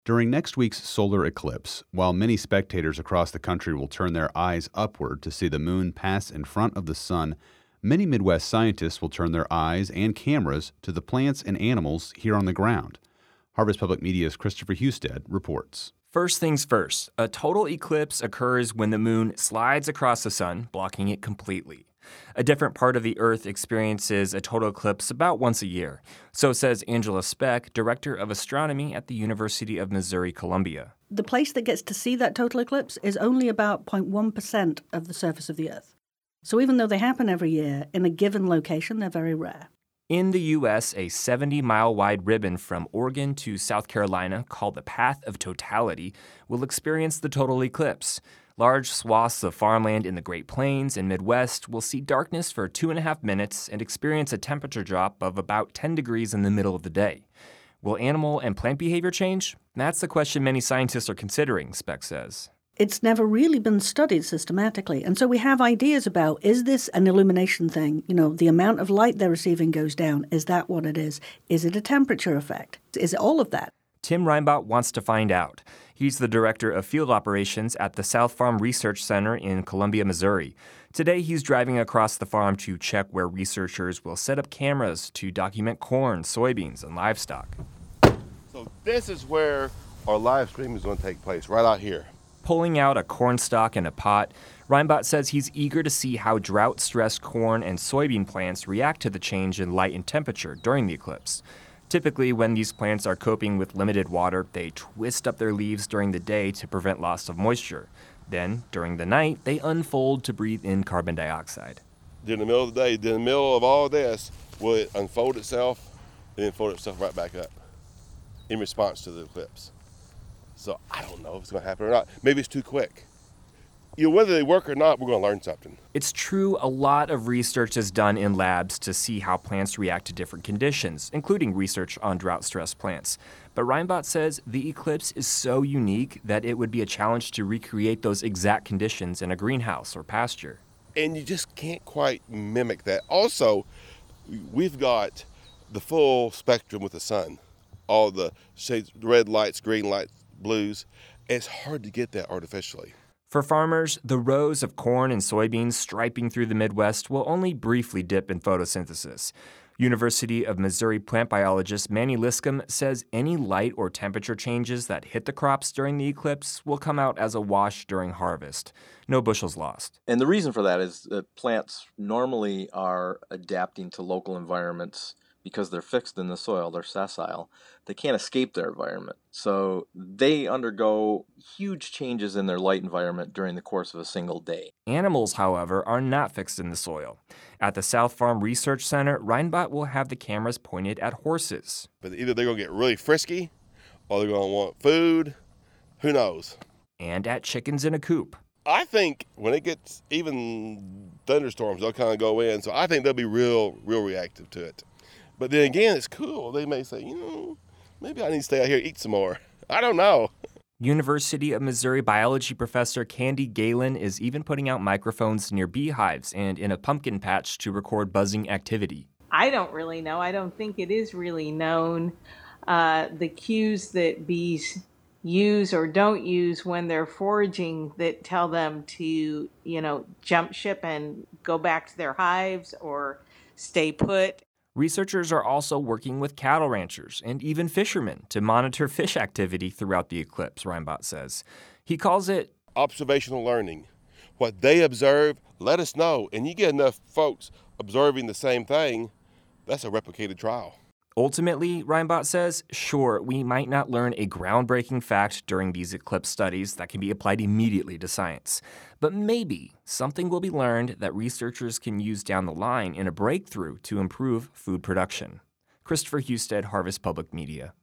During next week's solar eclipse, while many spectators across the country will turn their eyes upward to see the moon pass in front of the sun, many Midwest scientists will turn their eyes and cameras to the plants and animals here on the ground. Harvest Public Media's Christopher Husted reports. First things first, a total eclipse occurs when the moon slides across the sun, blocking it completely. A different part of the Earth experiences a total eclipse about once a year. So says Angela Speck, Director of Astronomy at the University of Missouri-Columbia. The place that gets to see that total eclipse is only about 0.1% of the surface of the Earth. So even though they happen every year, in a given location, they're very rare. In the U.S., a 70-mile-wide ribbon from Oregon to South Carolina, called the Path of Totality, will experience the total eclipse. Large swaths of farmland in the Great Plains and Midwest will see darkness for 2.5 minutes and experience a temperature drop of about 10 degrees in the middle of the day. Will animal and plant behavior change? That's the question many scientists are considering, Speck says. It's never really been studied systematically, and so we have ideas about, is this an illumination thing? The amount of light they're receiving goes down. Is that what it is? Is it a temperature effect? Is it all of that? Tim Reinbott wants to find out. He's the director of field operations at the South Farm Research Center in Columbia, Missouri. Today, he's driving across the farm to check where researchers will set up cameras to document corn, soybeans, and livestock. So this is where our live stream is going to take place, right out here. Pulling out a corn stalk and a pot, Reinbott says he's eager to see how drought-stressed corn and soybean plants react to the change in light and temperature during the eclipse. Typically, when these plants are coping with limited water, they twist up their leaves during the day to prevent loss of moisture. Then, during the night, they unfold to breathe in carbon dioxide. During the middle of the day, during the middle of all this, will it unfold itself and then fold itself right back up in response to the eclipse? So I don't know if it's going to happen or not. Maybe it's too quick. Whether they work or not, we're going to learn something. It's true, a lot of research is done in labs to see how plants react to different conditions, including research on drought-stressed plants. But Reinbott says the eclipse is so unique that it would be a challenge to recreate those exact conditions in a greenhouse or pasture. And you just can't quite mimic that. Also, we've got the full spectrum with the sun. All the shades, red lights, green lights, blues. It's hard to get that artificially. For farmers, the rows of corn and soybeans striping through the Midwest will only briefly dip in photosynthesis. University of Missouri plant biologist Manny Liscombe says any light or temperature changes that hit the crops during the eclipse will come out as a wash during harvest. No bushels lost. And the reason for that is that plants normally are adapting to local environments because they're fixed in the soil, they're sessile. They can't escape their environment. So they undergo huge changes in their light environment during the course of a single day. Animals, however, are not fixed in the soil. At the South Farm Research Center, Reinbott will have the cameras pointed at horses. But either they're going to get really frisky or they're going to want food. Who knows? And at chickens in a coop. I think when it gets even thunderstorms, they'll kind of go in. So I think they'll be real reactive to it. But then again, it's cool. They may say, maybe I need to stay out here and eat some more. I don't know. University of Missouri biology professor Candy Galen is even putting out microphones near beehives and in a pumpkin patch to record buzzing activity. I don't really know. I don't think it is really known the cues that bees use or don't use when they're foraging that tell them to, jump ship and go back to their hives or stay put. Researchers are also working with cattle ranchers and even fishermen to monitor fish activity throughout the eclipse, Reinbott says. He calls it observational learning. What they observe, let us know. And you get enough folks observing the same thing, that's a replicated trial. Ultimately, Reinbott says, sure, we might not learn a groundbreaking fact during these eclipse studies that can be applied immediately to science. But maybe something will be learned that researchers can use down the line in a breakthrough to improve food production. Christopher Husted, Harvest Public Media.